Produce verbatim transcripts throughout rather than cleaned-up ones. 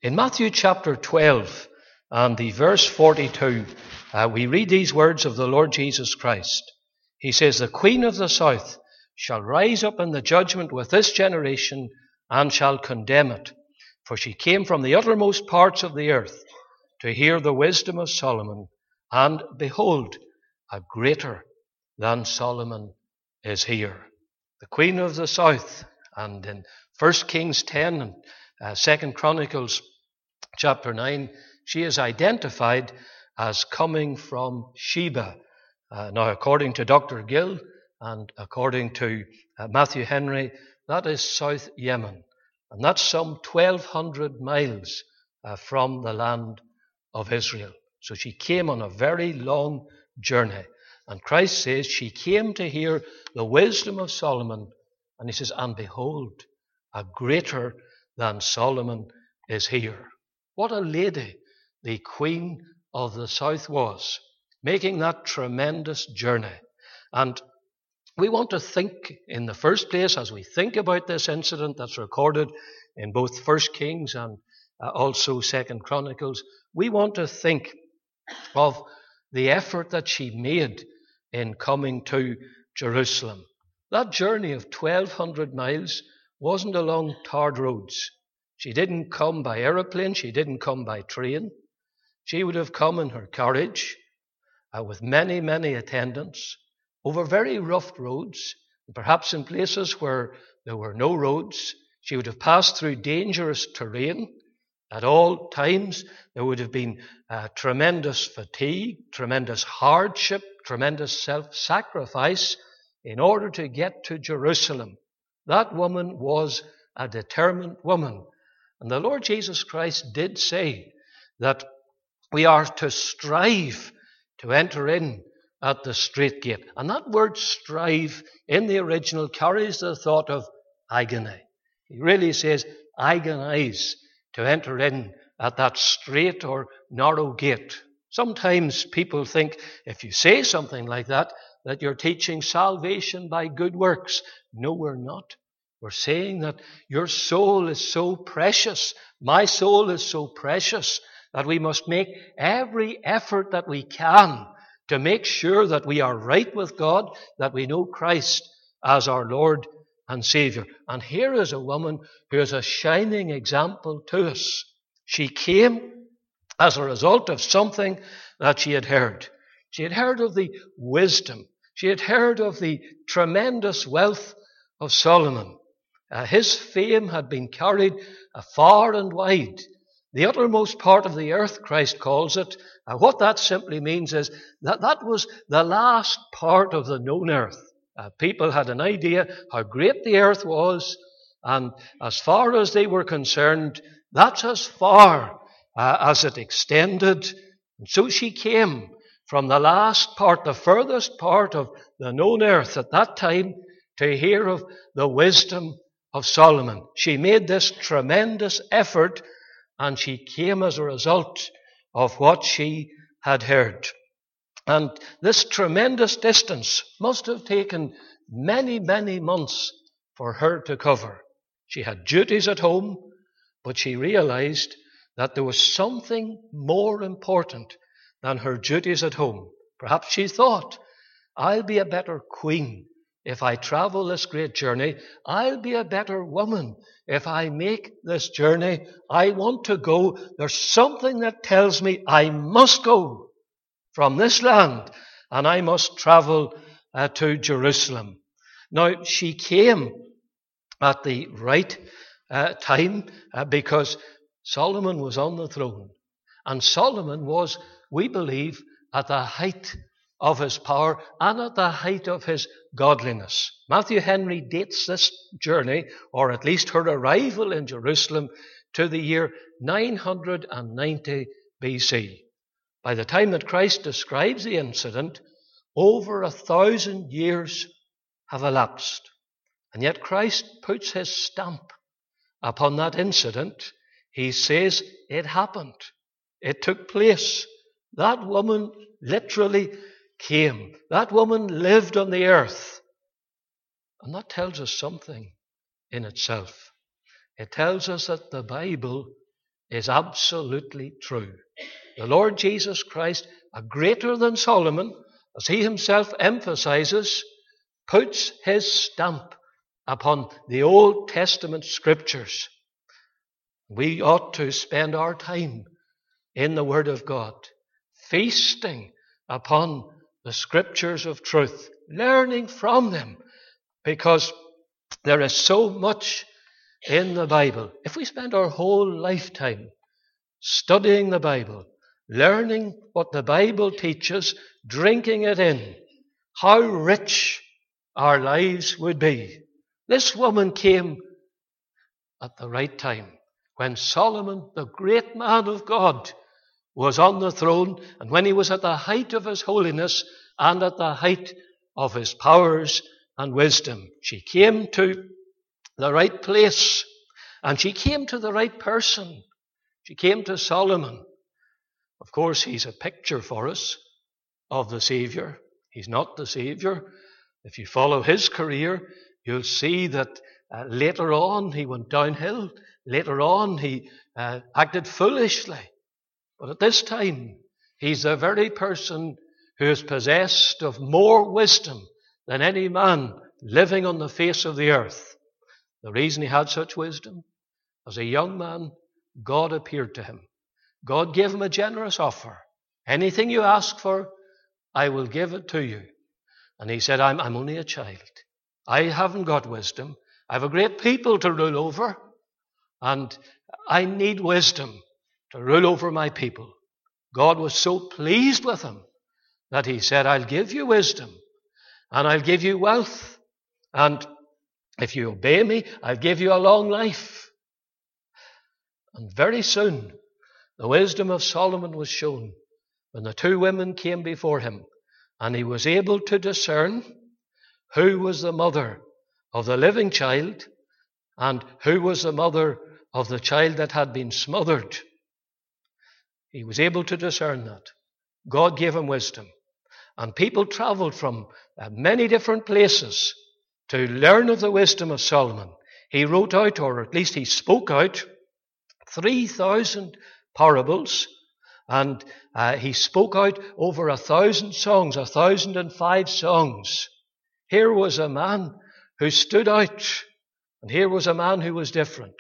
In Matthew chapter twelve and the verse forty-two, uh, we read these words of the Lord Jesus Christ. He says, "The Queen of the South shall rise up in the judgment with this generation and shall condemn it. For she came from the uttermost parts of the earth to hear the wisdom of Solomon. And behold, a greater than Solomon is here." The Queen of the South. And in First Kings ten and uh, Second Chronicles chapter nine, she is identified as coming from Sheba. Uh, now, according to Doctor Gill and according to uh, Matthew Henry, that is South Yemen. And that's some twelve hundred miles uh, from the land of Israel. So she came on a very long journey. And Christ says she came to hear the wisdom of Solomon. And he says, and behold, a greater than Solomon is here. What a lady the Queen of the South was, making that tremendous journey. And we want to think, in the first place, as we think about this incident that's recorded in both First Kings and uh, also Second Chronicles, we want to think of the effort that she made in coming to Jerusalem. That journey of twelve hundred miles wasn't along tarred roads. She didn't come by aeroplane. She didn't come by train. She would have come in her carriage uh, with many, many attendants over very rough roads, perhaps in places where there were no roads. She would have passed through dangerous terrain. At all times, there would have been uh, tremendous fatigue, tremendous hardship, tremendous self-sacrifice in order to get to Jerusalem. That woman was a determined woman. And the Lord Jesus Christ did say that we are to strive to enter in at the strait gate. And that word strive in the original carries the thought of agony. He really says agonize to enter in at that straight or narrow gate. Sometimes people think if you say something like that, that you're teaching salvation by good works. No, we're not. We're saying that your soul is so precious, my soul is so precious, that we must make every effort that we can to make sure that we are right with God, that we know Christ as our Lord and Savior. And here is a woman who is a shining example to us. She came as a result of something that she had heard. She had heard of the wisdom. She had heard of the tremendous wealth of Solomon. Uh, his fame had been carried uh, far and wide. The uttermost part of the earth, Christ calls it. Uh, what that simply means is that that was the last part of the known earth. Uh, people had an idea how great the earth was, and as far as they were concerned, that's as far uh, as it extended. And so she came from the last part, the furthest part of the known earth at that time, to hear of the wisdom of Solomon. She made this tremendous effort, and she came as a result of what she had heard. And this tremendous distance must have taken many, many months for her to cover. She had duties at home, but she realized that there was something more important than her duties at home. Perhaps she thought, I'll be a better queen if I travel this great journey. I'll be a better woman if I make this journey. I want to go. There's something that tells me I must go from this land, and I must travel uh, to Jerusalem. Now, she came at the right uh, time uh, because Solomon was on the throne. And Solomon was, we believe, at the height of his power and at the height of his godliness. Matthew Henry dates this journey, or at least her arrival in Jerusalem, to the year nine hundred ninety B C. By the time that Christ describes the incident, over a thousand years have elapsed. And yet Christ puts his stamp upon that incident. He says it happened. It took place. That woman literally came. That woman lived on the earth. And that tells us something in itself. It tells us that the Bible is absolutely true. The Lord Jesus Christ, a greater than Solomon, as he himself emphasizes, puts his stamp upon the Old Testament scriptures. We ought to spend our time in the Word of God, feasting upon the scriptures of truth, learning from them, because there is so much in the Bible. If we spend our whole lifetime studying the Bible, learning what the Bible teaches, drinking it in, how rich our lives would be. This woman came at the right time, when Solomon, the great man of God, was on the throne, and when he was at the height of his holiness and at the height of his powers and wisdom. She came to the right place, and she came to the right person. She came to Solomon. Of course, he's a picture for us of the Savior. He's not the Savior. If you follow his career, you'll see that uh, later on he went downhill. Later on he uh, acted foolishly. But at this time, he's the very person who is possessed of more wisdom than any man living on the face of the earth. The reason he had such wisdom, as a young man, God appeared to him. God gave him a generous offer. Anything you ask for, I will give it to you. And he said, I'm, I'm only a child. I haven't got wisdom. I have a great people to rule over, and I need wisdom to rule over my people. God was so pleased with him that he said, I'll give you wisdom, and I'll give you wealth, and if you obey me, I'll give you a long life. And very soon, the wisdom of Solomon was shown when the two women came before him, and he was able to discern who was the mother of the living child and who was the mother of the child that had been smothered. He was able to discern that. God gave him wisdom. And people traveled from uh, many different places to learn of the wisdom of Solomon. He wrote out, or at least he spoke out, three thousand parables, and uh, he spoke out over a thousand songs, a thousand and five songs. Here was a man who stood out, and here was a man who was different.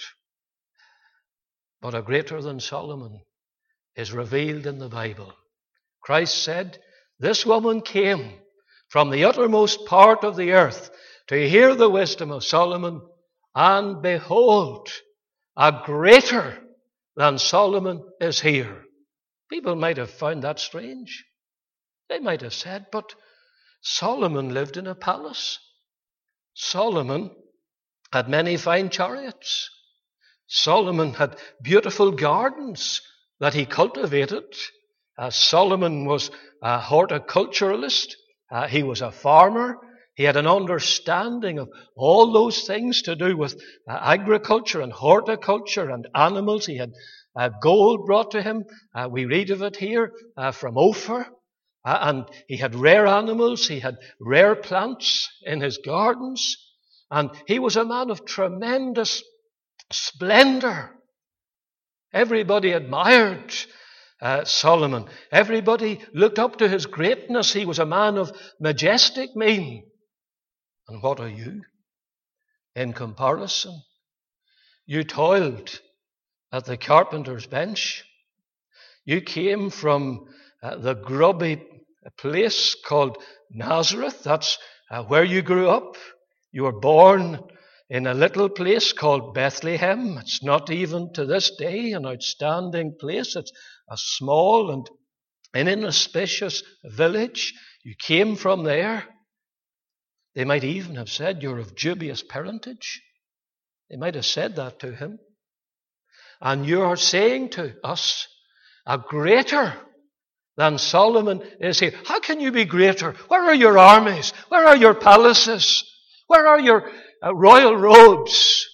But a greater than Solomon is revealed in the Bible. Christ said, this woman came from the uttermost part of the earth to hear the wisdom of Solomon, and behold, a greater than Solomon is here. People might have found that strange. They might have said, but Solomon lived in a palace. Solomon had many fine chariots. Solomon had beautiful gardens that he cultivated. Uh, Solomon was a horticulturalist. Uh, he was a farmer. He had an understanding of all those things to do with uh, agriculture and horticulture and animals. He had uh, gold brought to him. Uh, we read of it here uh, from Ophir. Uh, and he had rare animals. He had rare plants in his gardens. And he was a man of tremendous splendor. Everybody admired uh, Solomon. Everybody looked up to his greatness. He was a man of majestic mien. And what are you in comparison? You toiled at the carpenter's bench. You came from uh, the grubby place called Nazareth. That's uh, where you grew up. You were born in a little place called Bethlehem. It's not even to this day an outstanding place. It's a small and inauspicious village. You came from there. They might even have said you're of dubious parentage. They might have said that to him. And you are saying to us, a greater than Solomon is here. How can you be greater? Where are your armies? Where are your palaces? Where are your uh, royal robes?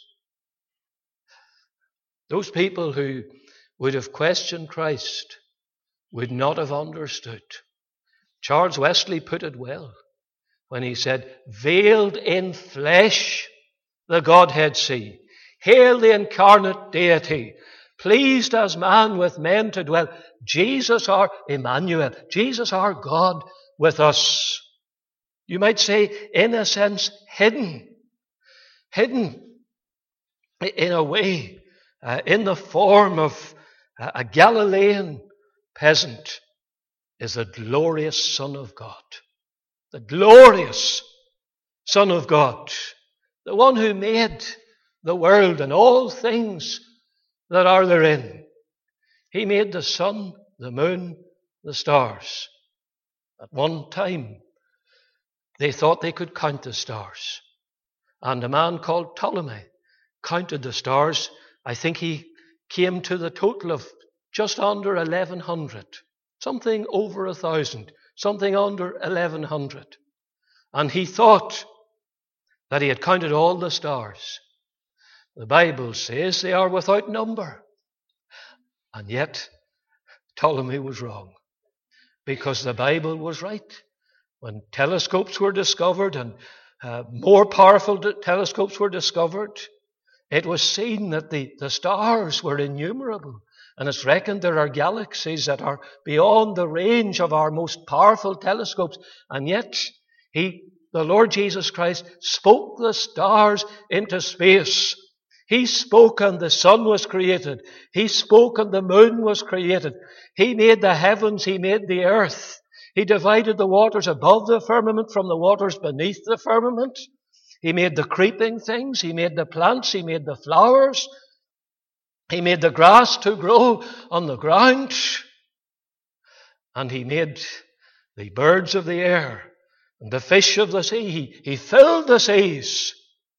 Those people who would have questioned Christ would not have understood. Charles Wesley put it well when he said, veiled in flesh the Godhead see. Hail the incarnate deity, pleased as man with men to dwell. Jesus our Emmanuel, Jesus our God with us. You might say, in a sense, hidden. Hidden in a way, uh, in the form of uh, a Galilean peasant, is the glorious Son of God. The glorious Son of God. The one who made the world and all things that are therein. He made the sun, the moon, the stars. At one time, they thought they could count the stars. And a man called Ptolemy counted the stars. I think he came to the total of just under eleven hundred. Something over a thousand. Something under eleven hundred. And he thought that he had counted all the stars. The Bible says they are without number. And yet, Ptolemy was wrong. Because the Bible was right. When telescopes were discovered and uh, more powerful telescopes were discovered, it was seen that the, the stars were innumerable. And it's reckoned there are galaxies that are beyond the range of our most powerful telescopes. And yet, he, the Lord Jesus Christ, spoke the stars into space. He spoke and the sun was created. He spoke and the moon was created. He made the heavens. He made the earth. He divided the waters above the firmament from the waters beneath the firmament. He made the creeping things. He made the plants. He made the flowers. He made the grass to grow on the ground. And he made the birds of the air and the fish of the sea. He, he filled the seas.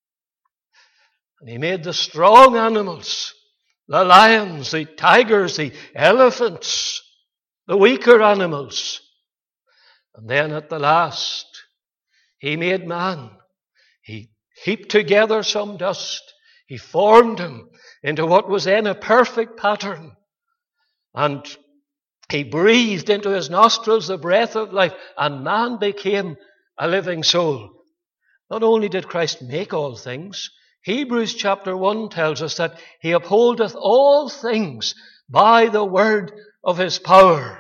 And he made the strong animals, the lions, the tigers, the elephants, the weaker animals. And then at the last, he made man. He heaped together some dust. He formed him into what was then a perfect pattern. And he breathed into his nostrils the breath of life, and man became a living soul. Not only did Christ make all things, Hebrews chapter one tells us that he upholdeth all things by the word of his power.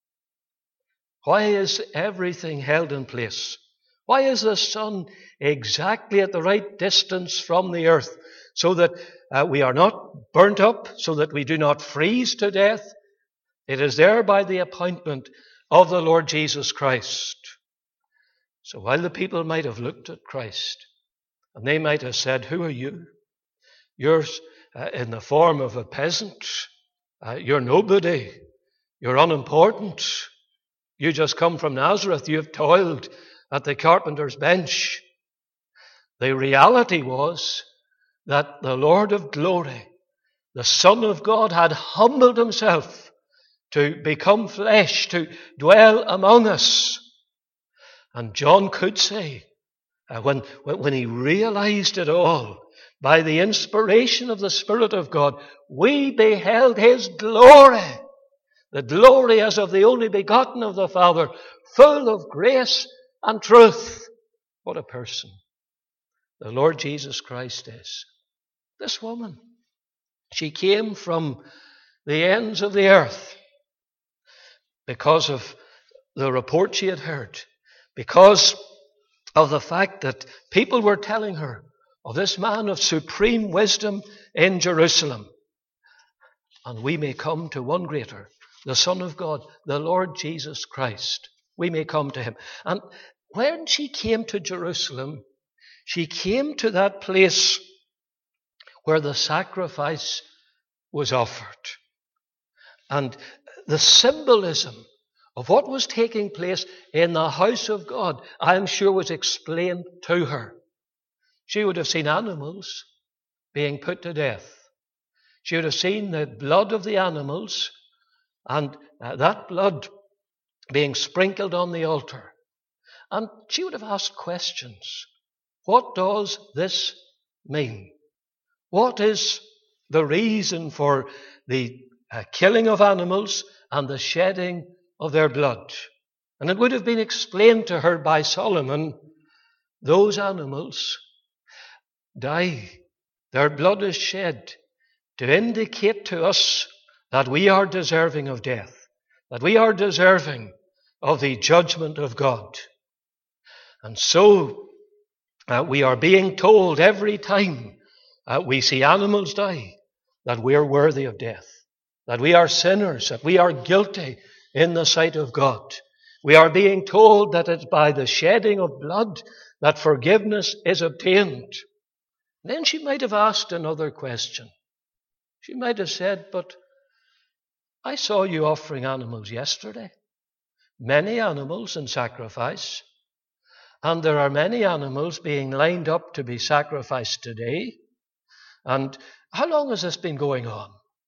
Why is everything held in place? Why is the sun exactly at the right distance from the earth so that uh, we are not burnt up, so that we do not freeze to death? It is there by the appointment of the Lord Jesus Christ. So while the people might have looked at Christ and they might have said, "Who are you? You're uh, in the form of a peasant. Uh, you're nobody. You're unimportant. You just come from Nazareth. You have toiled at the carpenter's bench." The reality was that the Lord of glory, the Son of God, had humbled himself to become flesh, to dwell among us. And John could say, uh, when, when he realized it all, by the inspiration of the Spirit of God, we beheld his glory. The glory as of the only begotten of the Father, full of grace and truth. What a person the Lord Jesus Christ is. This woman, she came from the ends of the earth because of the report she had heard, because of the fact that people were telling her of this man of supreme wisdom in Jerusalem. And we may come to one greater, the Son of God, the Lord Jesus Christ. We may come to him. And when she came to Jerusalem, she came to that place where the sacrifice was offered. And the symbolism of what was taking place in the house of God, I am sure, was explained to her. She would have seen animals being put to death. She would have seen the blood of the animals and uh, that blood being sprinkled on the altar. And she would have asked questions. What does this mean? What is the reason for the uh, killing of animals and the shedding of their blood? And it would have been explained to her by Solomon, those animals die, their blood is shed to indicate to us that we are deserving of death, that we are deserving of the judgment of God. And so uh, we are being told every time uh, we see animals die that we're worthy of death, that we are sinners, that we are guilty in the sight of God. We are being told that it's by the shedding of blood that forgiveness is obtained. Then she might have asked another question. She might have said, but I saw you offering animals yesterday. Many animals in sacrifice. And there are many animals being lined up to be sacrificed today. And how long has this been going on?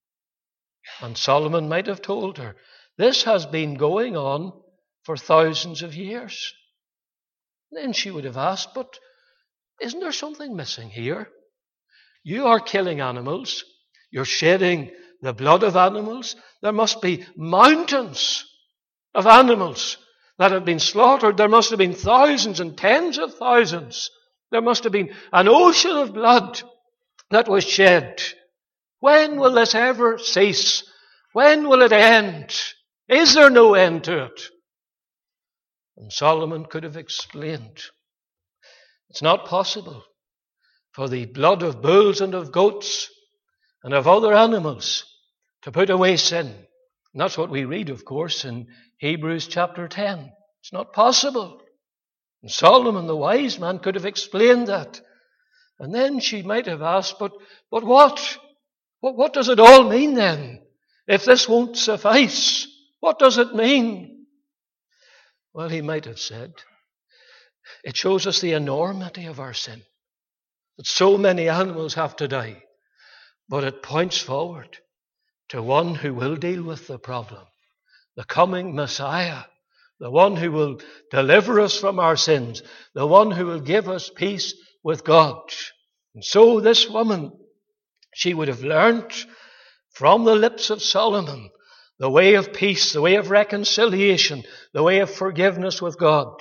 And Solomon might have told her, this has been going on for thousands of years. Then she would have asked, but isn't there something missing here? You are killing animals. You're shedding the blood of animals. There must be mountains of animals that have been slaughtered. There must have been thousands and tens of thousands. There must have been an ocean of blood that was shed. When will this ever cease? When will it end? Is there no end to it? And Solomon could have explained, it's not possible for the blood of bulls and of goats and of other animals to put away sin. And that's what we read, of course, in Hebrews chapter ten. It's not possible. And Solomon, the wise man, could have explained that. And then she might have asked, but, but what? what? What does it all mean then? If this won't suffice, what does it mean? Well, he might have said, it shows us the enormity of our sin. That so many animals have to die. But it points forward to one who will deal with the problem. The coming Messiah. The one who will deliver us from our sins. The one who will give us peace with God. And so this woman, she would have learned from the lips of Solomon the way of peace, the way of reconciliation, the way of forgiveness with God.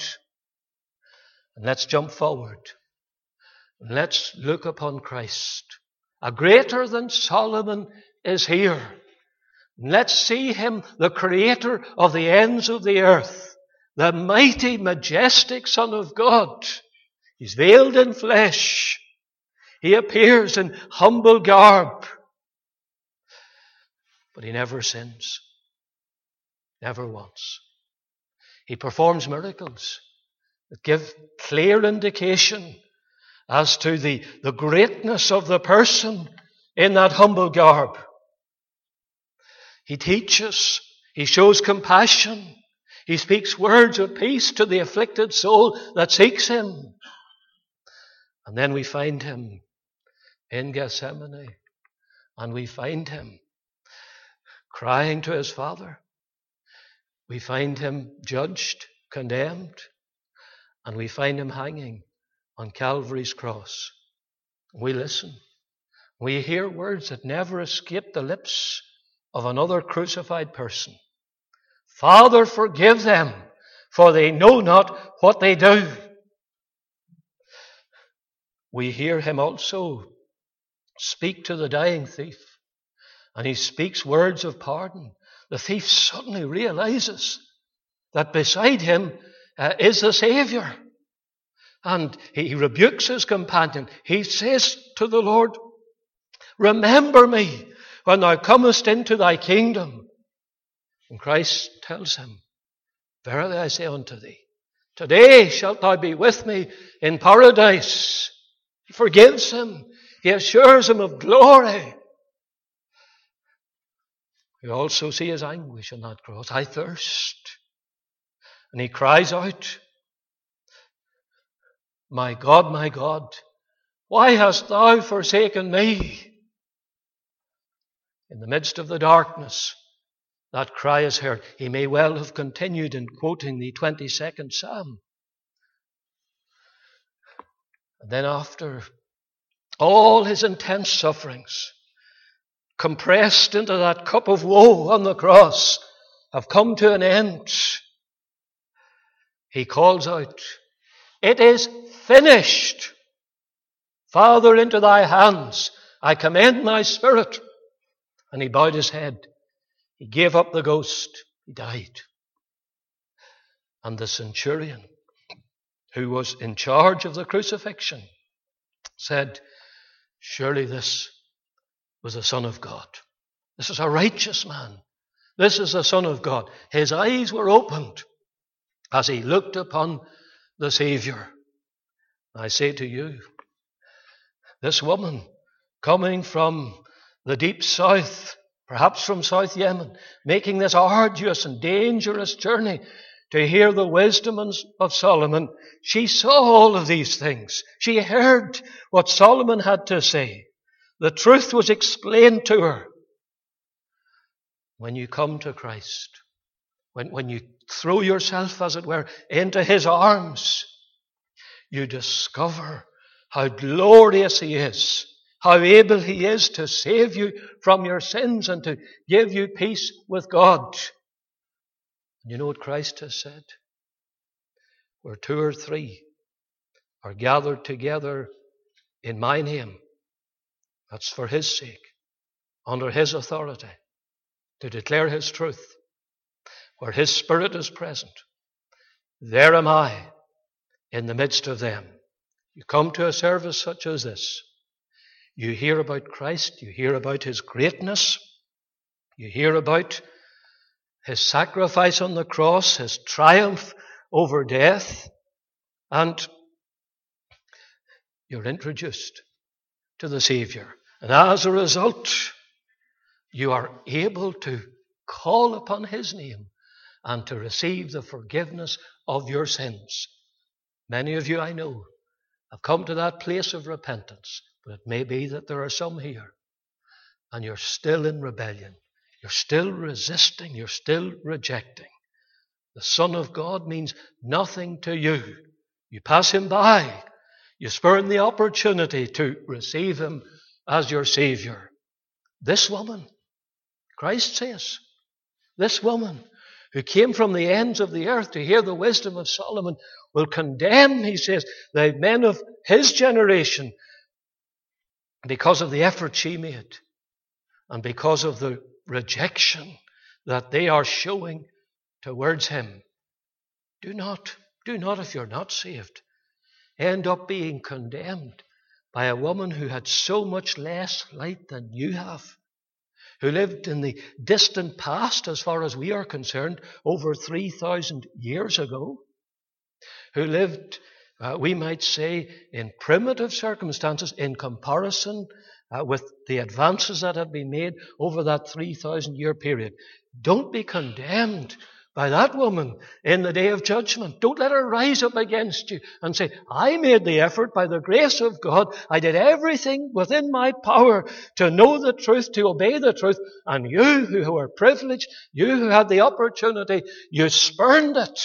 And let's jump forward. And let's look upon Christ. A greater than Solomon is here. And let's see him, the creator of the ends of the earth, the mighty, majestic Son of God. He's veiled in flesh. He appears in humble garb. But he never sins. Never once. He performs miracles that give clear indication as to the, the greatness of the person in that humble garb. He teaches. He shows compassion. He speaks words of peace to the afflicted soul that seeks him. And then we find him in Gethsemane. And we find him crying to his Father. We find him judged, condemned, and we find him hanging on Calvary's cross. We listen. We hear words that never escape the lips of another crucified person. Father, forgive them, for they know not what they do. We hear him also speak to the dying thief. And he speaks words of pardon. The thief suddenly realizes that beside him uh, is the Savior. And he rebukes his companion. He says to the Lord, remember me when thou comest into thy kingdom. And Christ tells him, verily I say unto thee, today shalt thou be with me in paradise. He forgives him. He assures him of glory. We also see his anguish on that cross. I thirst. And he cries out, my God, my God, why hast thou forsaken me? In the midst of the darkness, that cry is heard. He may well have continued in quoting the twenty-second Psalm. And then after all his intense sufferings, compressed into that cup of woe on the cross, have come to an end, he calls out, it is finished. Father, into thy hands I commend my spirit. and he bowed his head. He gave up the ghost. He died. And the centurion, who was in charge of the crucifixion, said, surely this was the Son of God. This is a righteous man. This is the Son of God. His eyes were opened as he looked upon the Savior. I say to you, this woman coming from the deep south, perhaps from South Yemen, making this arduous and dangerous journey to hear the wisdom of Solomon, she saw all of these things. She heard what Solomon had to say. The truth was explained to her. When you come to Christ, when, when you throw yourself, as it were, into his arms, you discover how glorious he is, how able he is to save you from your sins and to give you peace with God. You know what Christ has said? Where two or three are gathered together in my name, that's for his sake, under his authority, to declare his truth. Where his Spirit is present, there am I in the midst of them. You come to a service such as this, you hear about Christ, you hear about his greatness, you hear about his sacrifice on the cross, his triumph over death, and you're introduced to the Savior. And as a result, you are able to call upon his name and to receive the forgiveness of your sins. Many of you, I know, have come to that place of repentance, but it may be that there are some here and you're still in rebellion. You're still resisting. You're still rejecting. The Son of God means nothing to you. You pass him by. You spurn the opportunity to receive him as your Savior. This woman, Christ says, this woman who came from the ends of the earth to hear the wisdom of Solomon will condemn, he says, the men of his generation because of the effort she made and because of the rejection that they are showing towards him. Do not, do not, if you're not saved, end up being condemned by a woman who had so much less light than you have, who lived in the distant past, as far as we are concerned, over three thousand years ago, who lived, uh, we might say, in primitive circumstances in comparison uh, with the advances that had been made over that three thousand year period. Don't be condemned by that woman in the day of judgment. Don't let her rise up against you and say, I made the effort by the grace of God. I did everything within my power to know the truth, to obey the truth. And you who were privileged, you who had the opportunity, you spurned it.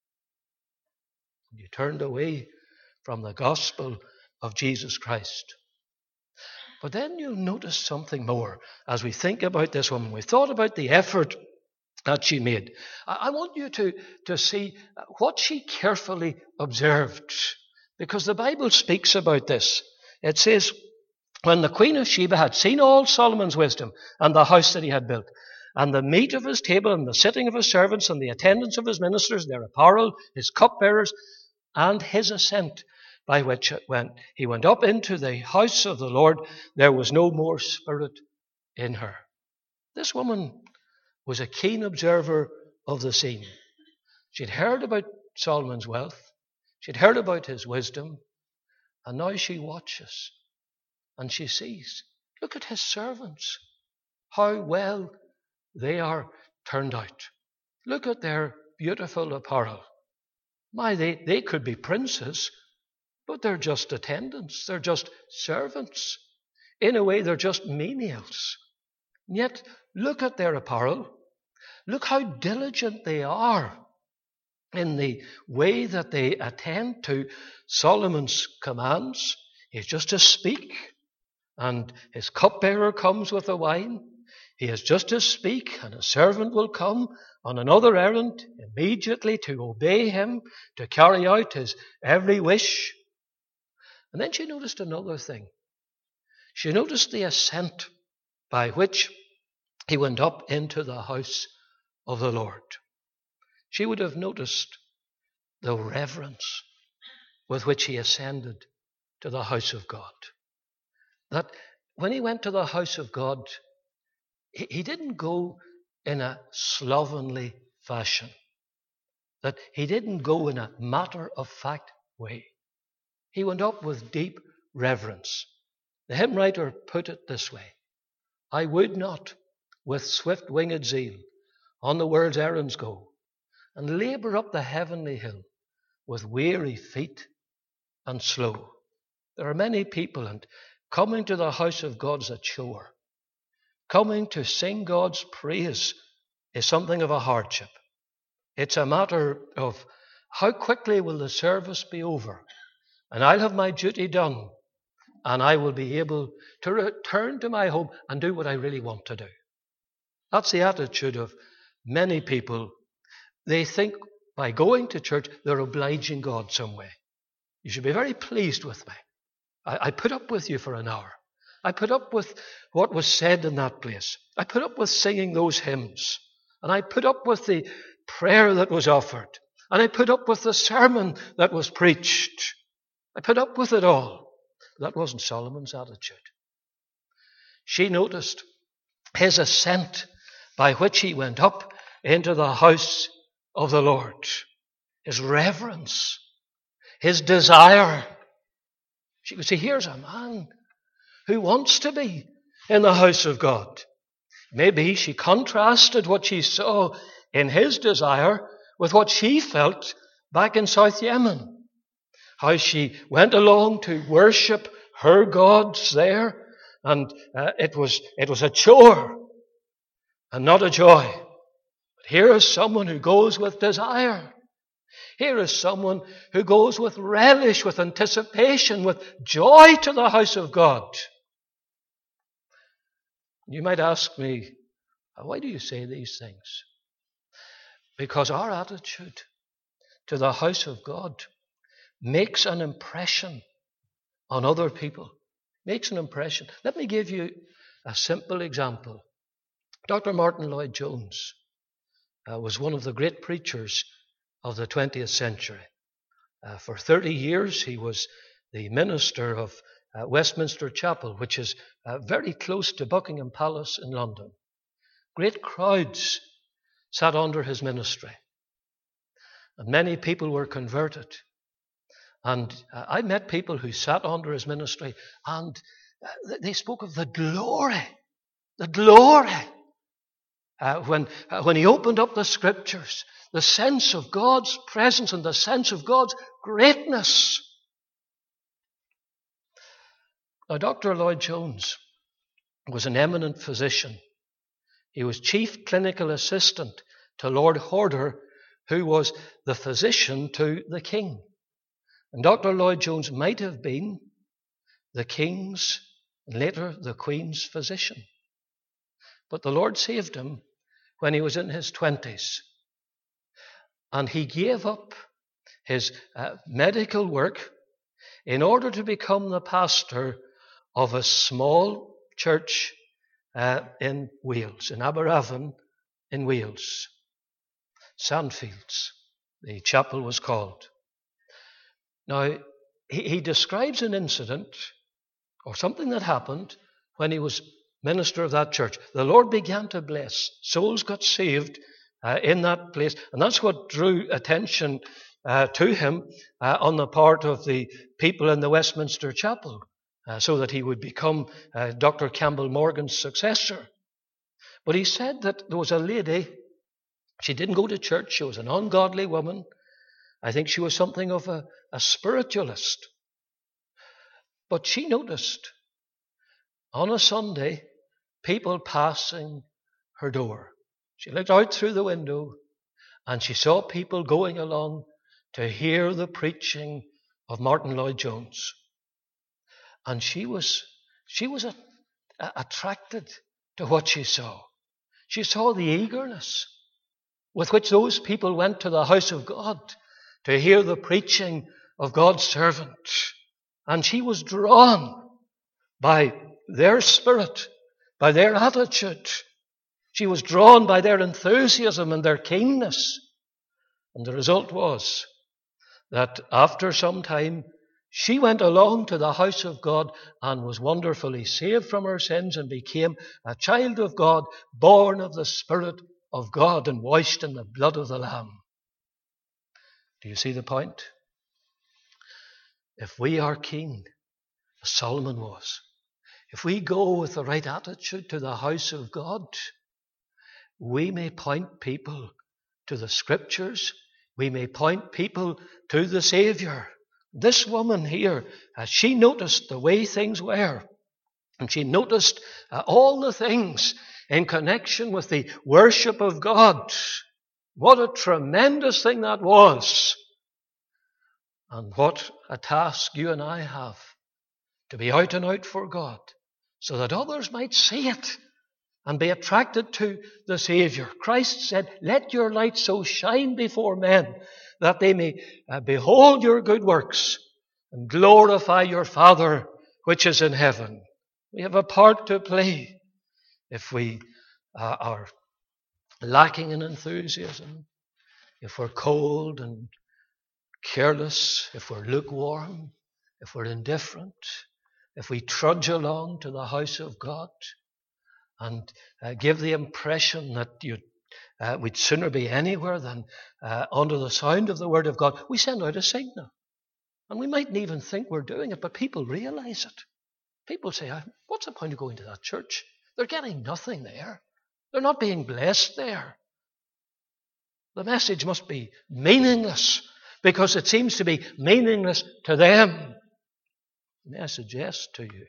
You turned away from the gospel of Jesus Christ. But then you'll notice something more as we think about this woman. We thought about the effort that she made. I want you to, to see what she carefully observed, because the Bible speaks about this. It says, when the Queen of Sheba had seen all Solomon's wisdom and the house that he had built, and the meat of his table and the sitting of his servants and the attendance of his ministers, their apparel, his cupbearers, and his ascent by which it went, he went up into the house of the Lord, there was no more spirit in her. This woman was a keen observer of the scene. She'd heard about Solomon's wealth. She'd heard about his wisdom. And now she watches and she sees, look at his servants, how well they are turned out. Look at their beautiful apparel. My, they, they could be princes, but they're just attendants. They're just servants. In a way, they're just menials. And yet, look at their apparel. Look how diligent they are in the way that they attend to Solomon's commands. He's just to speak, and his cupbearer comes with the wine. He is just to speak, and a servant will come on another errand immediately to obey him, to carry out his every wish. And then she noticed another thing. She noticed the ascent by which he went up into the house of the Lord. She would have noticed the reverence with which he ascended to the house of God. That when he went to the house of God, he, he didn't go in a slovenly fashion. That he didn't go in a matter-of-fact way. He went up with deep reverence. The hymn writer put it this way: I would not with swift-winged zeal on the world's errands go, and labour up the heavenly hill with weary feet and slow. There are many people, and coming to the house of God's a chore. Coming to sing God's praise is something of a hardship. It's a matter of how quickly will the service be over, and I'll have my duty done, and I will be able to return to my home and do what I really want to do. That's the attitude of many people. They think by going to church, they're obliging God some way. You should be very pleased with me. I, I put up with you for an hour. I put up with what was said in that place. I put up with singing those hymns. And I put up with the prayer that was offered. And I put up with the sermon that was preached. I put up with it all. That wasn't Solomon's attitude. She noticed his ascent by which he went up into the house of the Lord. His reverence. His desire. She could say, here's a man who wants to be in the house of God. Maybe she contrasted what she saw in his desire with what she felt back in South Yemen. How she went along to worship her gods there, and uh, it was it was a chore and not a joy. But here is someone who goes with desire. Here is someone who goes with relish, with anticipation, with joy to the house of God. You might ask me, why do you say these things? Because our attitude to the house of God makes an impression on other people. Makes an impression. Let me give you a simple example. Doctor Martin Lloyd-Jones uh, was one of the great preachers of the twentieth century. Uh, for thirty years he was the minister of uh, Westminster Chapel, which is uh, very close to Buckingham Palace in London. Great crowds sat under his ministry, and many people were converted. And uh, I met people who sat under his ministry, and uh, they spoke of the glory, the glory. Uh, when, uh, when he opened up the scriptures, the sense of God's presence and the sense of God's greatness. Now, Doctor Lloyd-Jones was an eminent physician. He was chief clinical assistant to Lord Horder, who was the physician to the king. And Doctor Lloyd-Jones might have been the king's and later the queen's physician. But the Lord saved him when he was in his twenties. And he gave up his uh, medical work in order to become the pastor of a small church uh, in Wales, in Aberavon in Wales. Sandfields, the chapel was called. Now, he, he describes an incident or something that happened when he was minister of that church. The Lord began to bless. Souls got saved uh, in that place. And that's what drew attention uh, to him uh, on the part of the people in the Westminster Chapel, uh, so that he would become uh, Doctor Campbell Morgan's successor. But he said that there was a lady, she didn't go to church, she was an ungodly woman. I think she was something of a, a spiritualist. But she noticed on a Sunday people passing her door. She looked out through the window and she saw people going along to hear the preaching of Martin Lloyd-Jones. And she was, she was a, a, attracted to what she saw. She saw the eagerness with which those people went to the house of God to hear the preaching of God's servant. And she was drawn by their spirit, by their attitude. She was drawn by their enthusiasm and their keenness. And the result was that after some time, she went along to the house of God and was wonderfully saved from her sins and became a child of God, born of the Spirit of God and washed in the blood of the Lamb. Do you see the point? If we are keen, as Solomon was, if we go with the right attitude to the house of God, we may point people to the Scriptures. We may point people to the Savior. This woman here, uh, she noticed the way things were. And she noticed uh, all the things in connection with the worship of God. What a tremendous thing that was. And what a task you and I have, to be out and out for God, so that others might see it and be attracted to the Savior. Christ said, let your light so shine before men that they may uh, behold your good works and glorify your Father which is in heaven. We have a part to play if we uh, are lacking in enthusiasm, if we're cold and careless, if we're lukewarm, if we're indifferent, if we trudge along to the house of God and uh, give the impression that you, uh, we'd sooner be anywhere than uh, under the sound of the Word of God, we send out a signal. And we mightn't even think we're doing it, but people realize it. People say, what's the point of going to that church? They're getting nothing there. They're not being blessed there. The message must be meaningless because it seems to be meaningless to them. May I suggest to you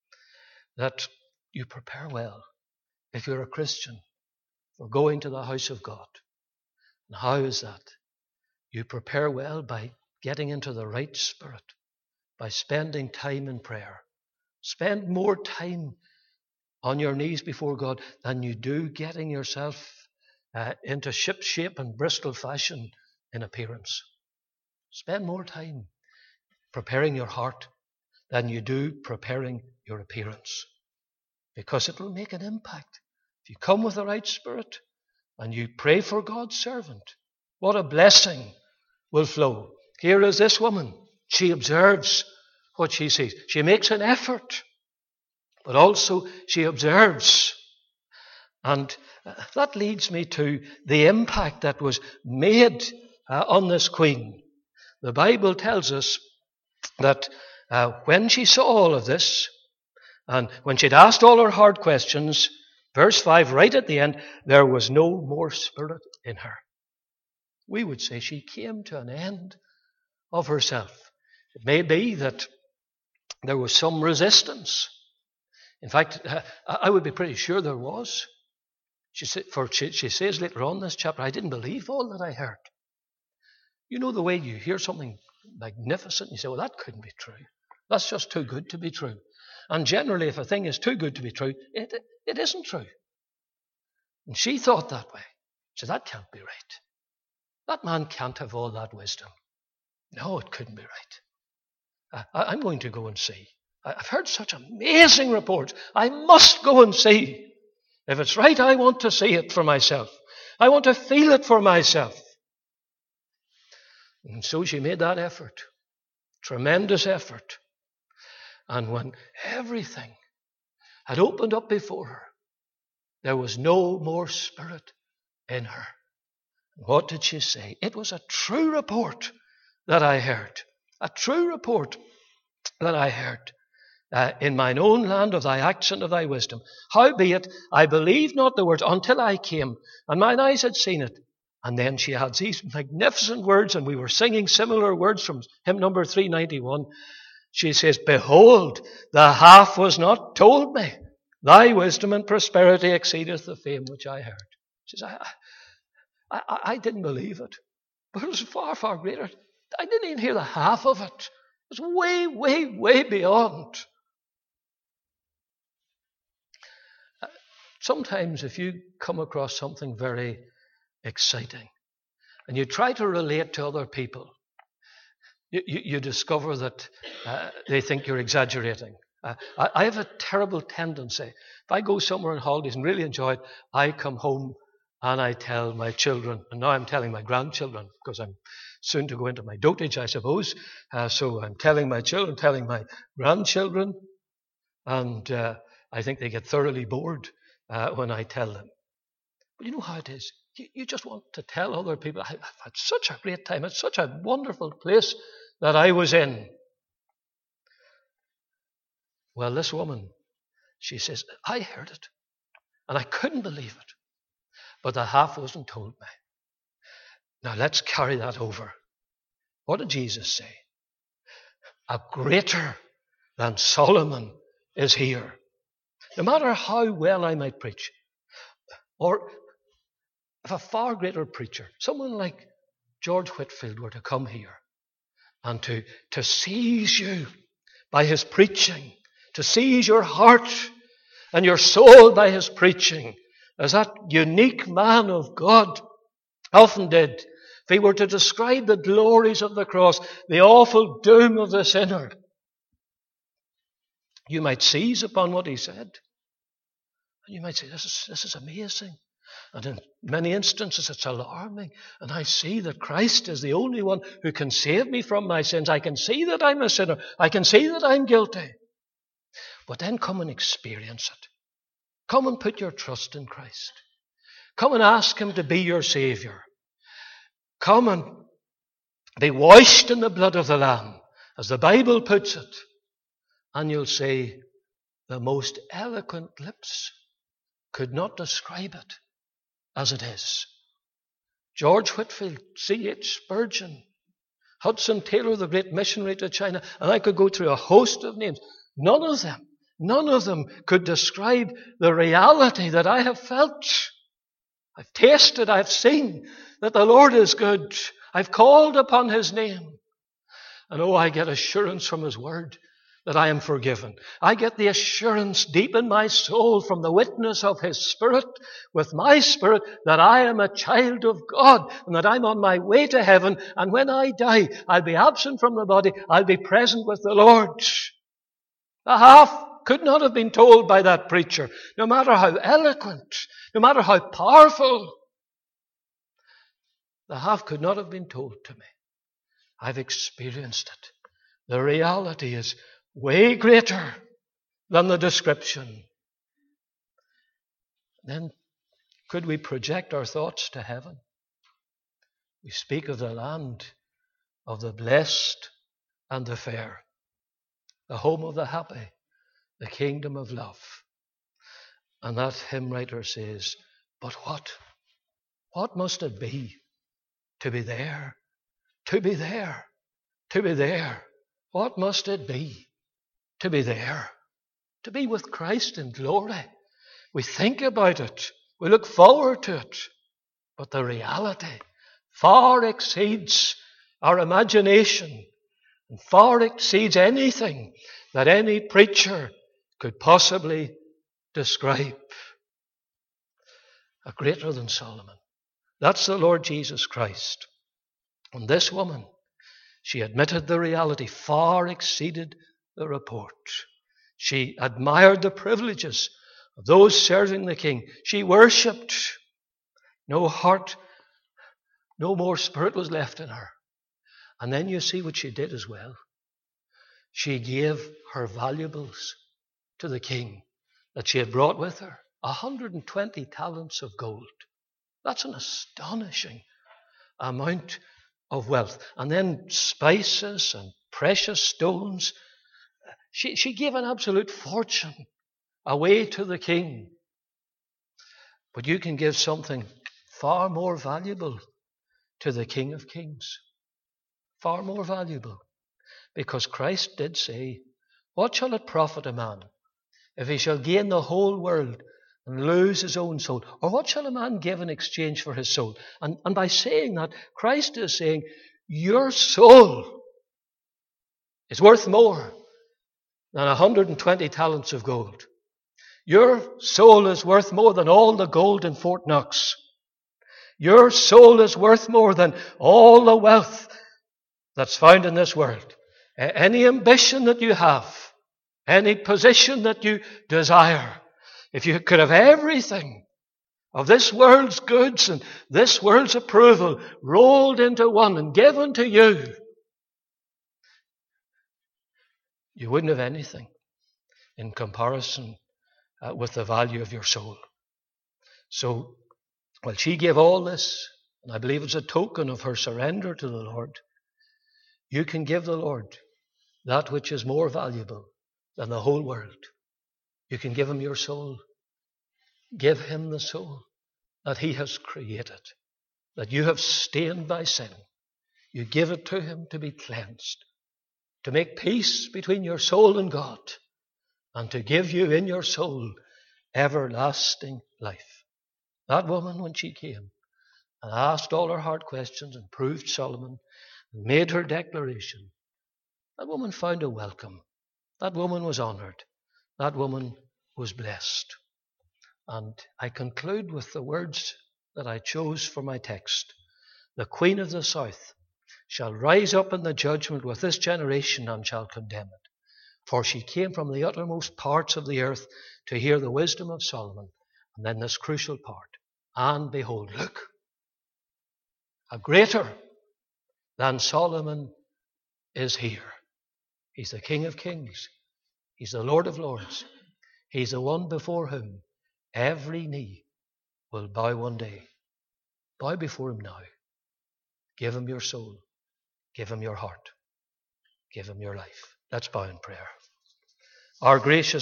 that you prepare well, if you're a Christian, for going to the house of God. And how is that? You prepare well by getting into the right spirit, by spending time in prayer. Spend more time on your knees before God than you do getting yourself uh, into ship shape and Bristol fashion in appearance. Spend more time preparing your heart than you do preparing your appearance, because it will make an impact. If you come with the right spirit and you pray for God's servant, what a blessing will flow. Here is this woman. She observes what she sees. She makes an effort, but also she observes. And that leads me to the impact that was made uh, on this queen. The Bible tells us that uh, when she saw all of this, and when she'd asked all her hard questions, verse five, right at the end, there was no more spirit in her. We would say she came to an end of herself. It may be that there was some resistance. In fact, I would be pretty sure there was. She, for she, she says later on in this chapter, I didn't believe all that I heard. You know the way you hear something magnificent, and you say, well, that couldn't be true. That's just too good to be true. And generally, if a thing is too good to be true, it, it isn't true. And she thought that way. She said, that can't be right. That man can't have all that wisdom. No, it couldn't be right. I, I'm going to go and see. I've heard such amazing reports. I must go and see. If it's right, I want to see it for myself. I want to feel it for myself. And so she made that effort. Tremendous effort. And when everything had opened up before her, there was no more spirit in her. What did she say? It was a true report that I heard. A true report that I heard. Uh, in mine own land of thy acts and of thy wisdom. Howbeit, I believed not the words until I came, and mine eyes had seen it. And then she had these magnificent words, and we were singing similar words from hymn number three ninety-one. She says, behold, the half was not told me. Thy wisdom and prosperity exceedeth the fame which I heard. She says, I, I, I didn't believe it, but it was far, far greater. I didn't even hear the half of it. It was way, way, way beyond. Sometimes if you come across something very exciting and you try to relate to other people, you, you, you discover that uh, they think you're exaggerating. Uh, I, I have a terrible tendency If I go somewhere on holidays and really enjoy it, I come home and I tell my children, and now I'm telling my grandchildren, because I'm soon to go into my dotage, I suppose. Uh, so I'm telling my children, telling my grandchildren, and uh, I think they get thoroughly bored uh, when I tell them. But you know how it is. You, you just want to tell other people, I've had such a great time. It's such a wonderful place that I was in. Well, this woman, she says, I heard it, and I couldn't believe it. But the half wasn't told me. Now let's carry that over. What did Jesus say? A greater than Solomon is here. No matter how well I might preach, or if a far greater preacher, someone like George Whitefield, were to come here and to, to seize you by his preaching, to seize your heart and your soul by his preaching, as that unique man of God often did, if he were to describe the glories of the cross, the awful doom of the sinner, you might seize upon what he said. And you might say, this is, this is amazing. And in many instances it's alarming. And I see that Christ is the only one who can save me from my sins. I can see that I'm a sinner. I can see that I'm guilty. But then come and experience it. Come and put your trust in Christ. Come and ask him to be your Savior. Come and be washed in the blood of the Lamb, as the Bible puts it. And you'll say, the most eloquent lips could not describe it as it is. George Whitefield, C H Spurgeon, Hudson Taylor, the great missionary to China, and I could go through a host of names. None of them, none of them could describe the reality that I have felt. I've tasted, I've seen that the Lord is good. I've called upon his name. And oh, I get assurance from his word that I am forgiven. I get the assurance deep in my soul from the witness of his Spirit with my spirit that I am a child of God and that I'm on my way to heaven. And when I die, I'll be absent from the body. I'll be present with the Lord. The half could not have been told by that preacher, no matter how eloquent, no matter how powerful. The half could not have been told to me. I've experienced it. The reality is way greater than the description. Then could we project our thoughts to heaven? We speak of the land of the blessed and the fair, the home of the happy, the kingdom of love. And that hymn writer says, but what? What must it be to be there? To be there? To be there? What must it be to be there? To be with Christ in glory. We think about it. We look forward to it. But the reality far exceeds our imagination and far exceeds anything that any preacher could possibly describe. A greater than Solomon. That's the Lord Jesus Christ. And this woman, she admitted the reality far exceeded the report. She admired the privileges of those serving the King. She worshipped. No heart, no more spirit was left in her. And then you see what she did as well. She gave her valuables to the King that she had brought with her. one hundred twenty talents of gold. That's an astonishing amount of wealth. And then spices and precious stones. She, she gave an absolute fortune away to the King. But you can give something far more valuable to the King of Kings. Far more valuable. Because Christ did say, what shall it profit a man if he shall gain the whole world and lose his own soul? Or what shall a man give in exchange for his soul? And, and by saying that, Christ is saying, your soul is worth more than one hundred twenty talents of gold. Your soul is worth more than all the gold in Fort Knox. Your soul is worth more than all the wealth that's found in this world. Any ambition that you have, any position that you desire, if you could have everything of this world's goods and this world's approval rolled into one and given to you, you wouldn't have anything in comparison uh, with the value of your soul. So, well, she gave all this, and I believe it's a token of her surrender to the Lord. You can give the Lord that which is more valuable than the whole world. You can give him your soul. Give him the soul that he has created, that you have stained by sin. You give it to him to be cleansed, to make peace between your soul and God, and to give you in your soul everlasting life. That woman, when she came and asked all her hard questions and proved Solomon and made her declaration, that woman found a welcome. That woman was honored. That woman was blessed. And I conclude with the words that I chose for my text. The Queen of the South shall rise up in the judgment with this generation and shall condemn it. For she came from the uttermost parts of the earth to hear the wisdom of Solomon. And then this crucial part. And behold, look, a greater than Solomon is here. He's the King of Kings. He's the Lord of Lords. He's the one before whom every knee will bow one day. Bow before him now. Give him your soul. Give him your heart. Give him your life. Let's bow in prayer. Our gracious